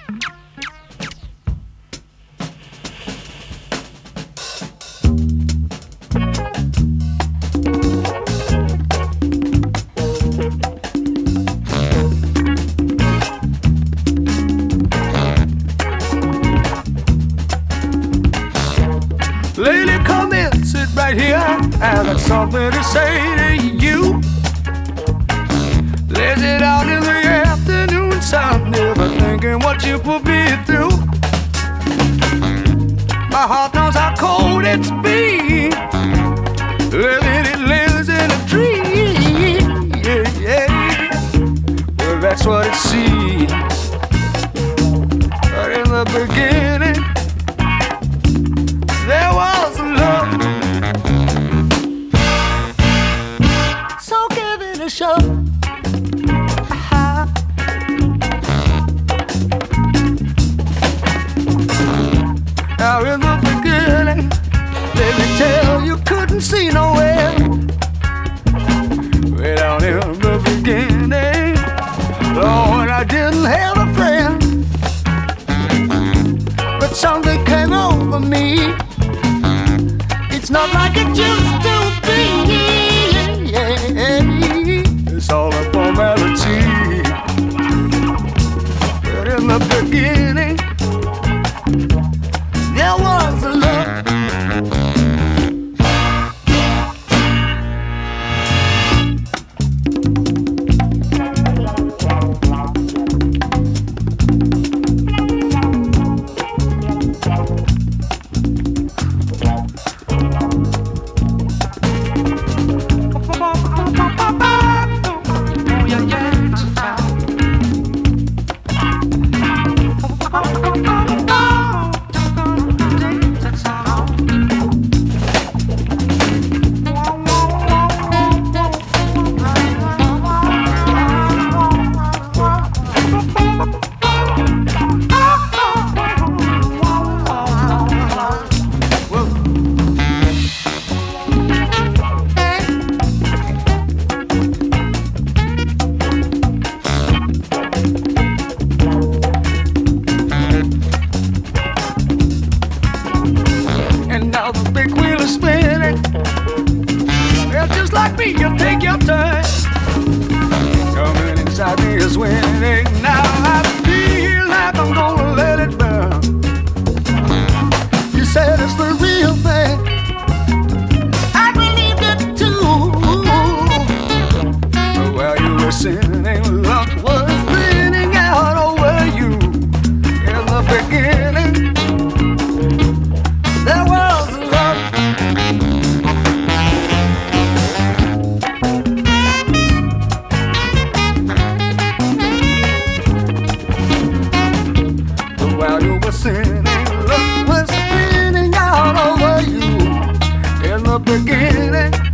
Lady, come in, sit right here. I got something to say to you. Lazy out in the afternoon sun, never thinking what you put me through. My heart knows how cold it's been. Living it lives in a dream. Yeah, yeah. Well, that's what it seems. But in the beginning, there was love. So give it a shot. Now in the beginning, let me tell you couldn't see nowhere. Way down in the beginning, Lord, I didn't have a friend. But something came over me. It's not like it used to be. It's all a formality. But in the beginning, there was a love. You take your turn. Coming inside me is winning. Now I feel like I'm gonna let it burn. You said it's the real thing. I believed it too. But while you were sinning, luck was thinning out over you. In the beginning, there was love. While you were sinning, love was spinning out over you. In the beginning,